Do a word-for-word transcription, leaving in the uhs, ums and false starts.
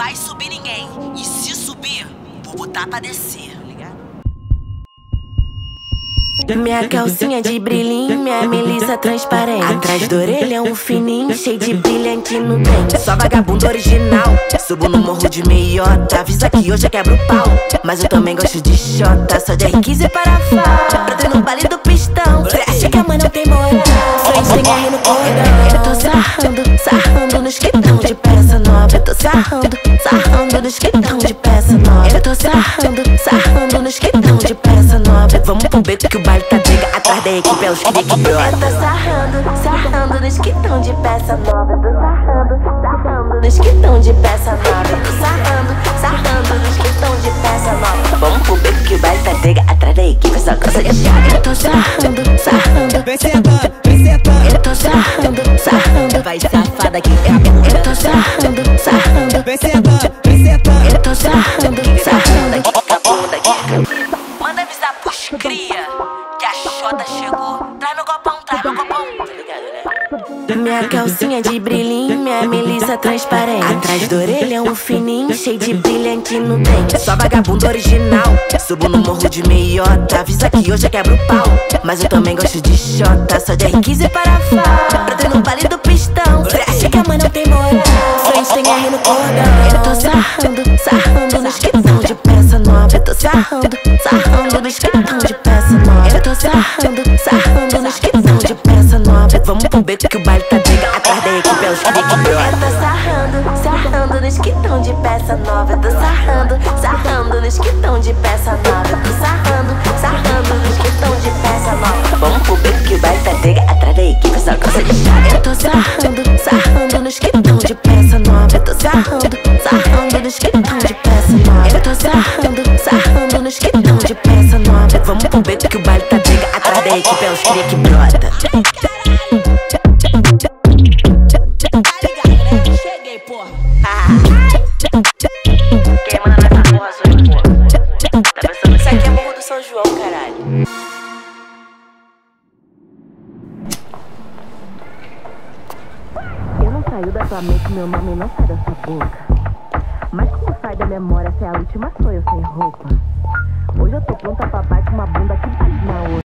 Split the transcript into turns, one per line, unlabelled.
vai subir ninguém. E se subir, vou botar pra descer.
Minha calcinha de brilhinho, minha melissa transparente. Atrás da orelha um fininho, cheio de brilhante no dente. Só vagabundo original, subo no morro de meiota. Avisa que hoje eu quebro o pau, mas eu também gosto de xota. Só de R quinze para fora, pra ter no baile do pistão. Cê acha que a mãe não tem moral? Frente tem R no cordão. Eu tô sarrando, sarrando nos que tão de peça nova. Eu tô sarrando, sarrando nos que tão de peça nova. Eu tô sarrando, sarrando nos que tão de peça nova. Vamos pro beco que o baile tá diga. Atrás da equipe é os cria que brota. Eu tô sarrando, sarrando nos que tão de peça nova. Eu tô sarrando, sarrando nos que tão de peça nova. Eu tô sarrando, sarrando nos que tão de peça nova. Vamos pro beco que o baile tá diga. Atrás da equipe só gosta de chave. Eu tô sarrando, sarrando.
Vem sentando, vem sentando.
Eu tô sarrando, sarrando.
Vai safada que é a bunda.
Eu tô sarrando, sarrando.
Vem sentando, vem sentando.
Eu tô sarrando, sarrando.
A bunda aqui. Manda avisar pros cria que a Xota chegou. Traz meu copão, traz meu copão. Tá ligado, né?
Minha calcinha de brilhinho, minha melissa transparente. Atrás da orelha um fininho, cheio de brilhante no dente. Só vagabundo original, subo no morro de meiota. Avisa que hoje eu quebro o pau, mas eu também gosto de xota. Só de R quinze para fora, pra ter no baile do pistão. Cê acha que a mãe não tem moral? Frente tem R no cordão. Eu tô sarrando, sarrando nos que tão de peça nova. Eu tô sarrando, sarrando nos que tão de peça nova. Eu tô sarrando, sarrando nos que tão de peça nova. Vamos pro beco que o baile tá diga. Atrás da equipe é os cria que brota. Eu tô sarrando, sarrando nos que tão de peça nova. Eu tô sarrando, sarrando nos que tão de peça nova. Eu tô sarrando, sarrando nos que tão de peça nova. Vamos pro beco que o baile tá diga. Atrás da equipe só gosta de chave. Eu tô sarrando, sarrando nos que tão de peça nova. Eu tô sarrando, sarrando nos que tão de peça nova. Eu tô sarrando, sarrando nos que tão de peça nova. Vamos pro beco que o baile tá diga. Atrás da equipe é os cria que brota.
Cheguei, porra. Quem manda nessa porra sou eu, porra. Tá pensando que isso aqui é morro do São João, caralho.
Eu não saio da tua mente, meu nome não sai da sua boca. Mas como sai da memória, se é a última sou eu sem roupa. Hoje eu tô pronta pra bater uma bunda que bate na outra.